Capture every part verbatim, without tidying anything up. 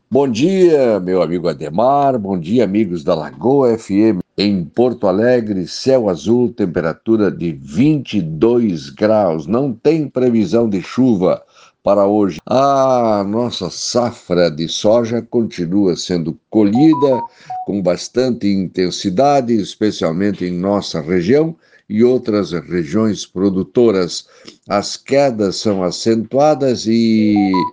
Bom dia, meu amigo Ademar, bom dia, amigos da Lagoa F M. Em Porto Alegre, céu azul, temperatura de vinte e dois graus. Não tem previsão de chuva para hoje. A nossa safra de soja continua sendo colhida com bastante intensidade, especialmente em nossa região e outras regiões produtoras. As quedas são acentuadas e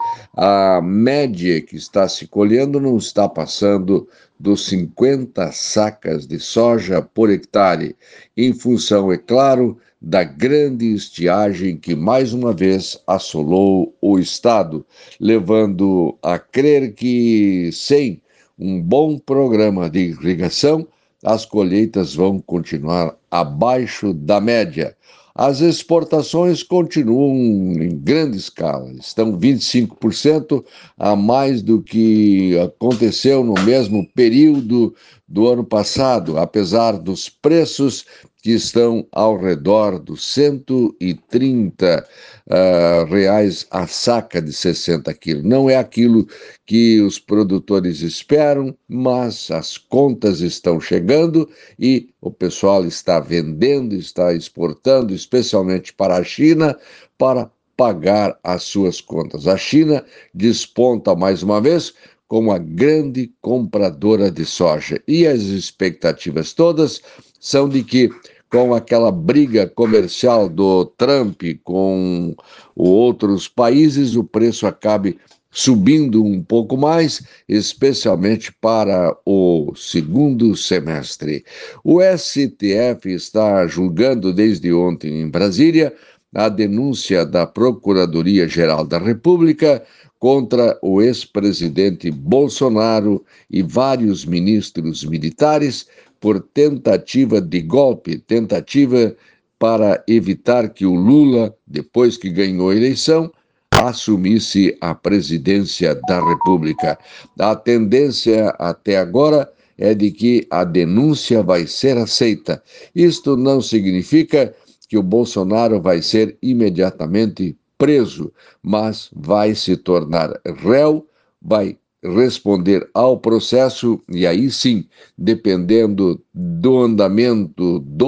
a média que está se colhendo não está passando dos cinquenta sacas de soja por hectare, em função, é claro, da grande estiagem que mais uma vez assolou o estado, levando a crer que sem um bom programa de irrigação, as colheitas vão continuar abaixo da média. As exportações continuam em grande escala, estão vinte e cinco por cento a mais do que aconteceu no mesmo período do ano passado, apesar dos preços que estão ao redor dos cento e trinta uh, reais a saca de sessenta quilos. Não é aquilo que os produtores esperam, mas as contas estão chegando e o pessoal está vendendo, está exportando, especialmente para a China, para pagar as suas contas. A China desponta mais uma vez como a grande compradora de soja. E as expectativas todas são de que, com aquela briga comercial do Trump com outros países, o preço acabe subindo um pouco mais, especialmente para o segundo semestre. O S T F está julgando desde ontem em Brasília a denúncia da Procuradoria-Geral da República contra o ex-presidente Bolsonaro e vários ministros militares por tentativa de golpe, tentativa para evitar que o Lula, depois que ganhou a eleição, assumisse a presidência da República. A tendência até agora é de que a denúncia vai ser aceita. Isto não significa que o Bolsonaro vai ser imediatamente preso, mas vai se tornar réu, vai responder ao processo e aí sim, dependendo do andamento do,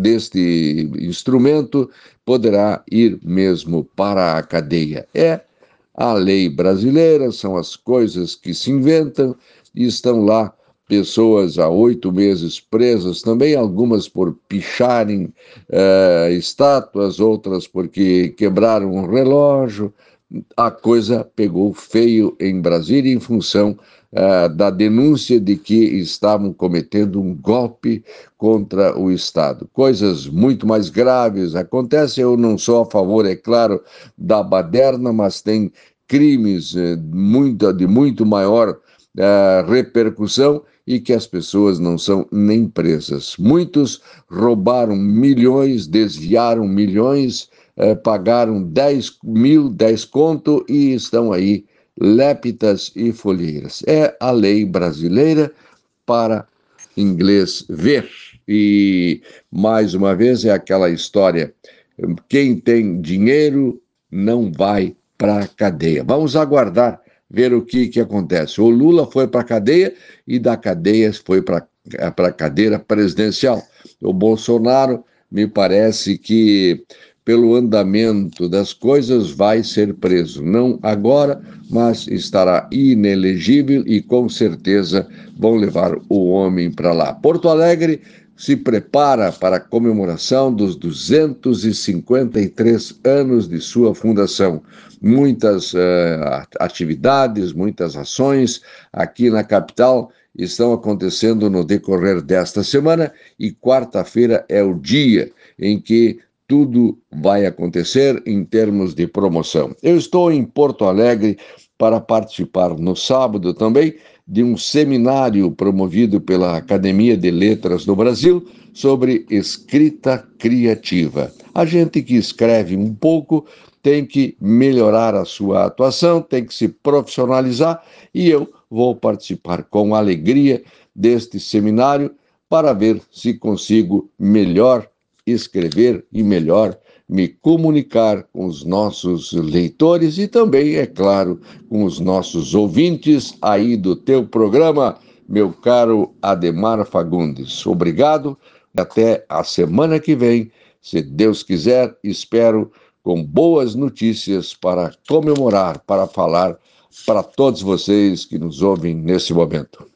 deste instrumento, poderá ir mesmo para a cadeia. É a lei brasileira, são as coisas que se inventam e estão lá pessoas há oito meses presas também, algumas por picharem uh, estátuas, outras porque quebraram um relógio. A coisa pegou feio em Brasília em função uh, da denúncia de que estavam cometendo um golpe contra o Estado. Coisas muito mais graves acontecem. Eu não sou a favor, é claro, da baderna, mas tem crimes uh, muito, de muito maior uh, repercussão e que as pessoas não são nem presas. Muitos roubaram milhões, desviaram milhões, eh, pagaram dez mil, dez conto e estão aí lépitas e folheiras. É a lei brasileira para inglês ver. E, mais uma vez, é aquela história, quem tem dinheiro não vai para a cadeia. Vamos aguardar ver o que, que acontece. O Lula foi para a cadeia e da cadeia foi para a cadeira presidencial. O Bolsonaro, me parece que, pelo andamento das coisas, vai ser preso. Não agora, mas estará inelegível e com certeza vão levar o homem para lá. Porto Alegre se prepara para a comemoração dos duzentos e cinquenta e três anos de sua fundação. Muitas uh, atividades, muitas ações aqui na capital estão acontecendo no decorrer desta semana e quarta-feira é o dia em que tudo vai acontecer em termos de promoção. Eu estou em Porto Alegre para participar no sábado também de um seminário promovido pela Academia de Letras do Brasil sobre escrita criativa. A gente que escreve um pouco tem que melhorar a sua atuação, tem que se profissionalizar e eu vou participar com alegria deste seminário para ver se consigo melhor escrever e melhor me comunicar com os nossos leitores e também, é claro, com os nossos ouvintes aí do teu programa, meu caro Ademar Fagundes. Obrigado, até a semana que vem, se Deus quiser, espero com boas notícias para comemorar, para falar para todos vocês que nos ouvem nesse momento.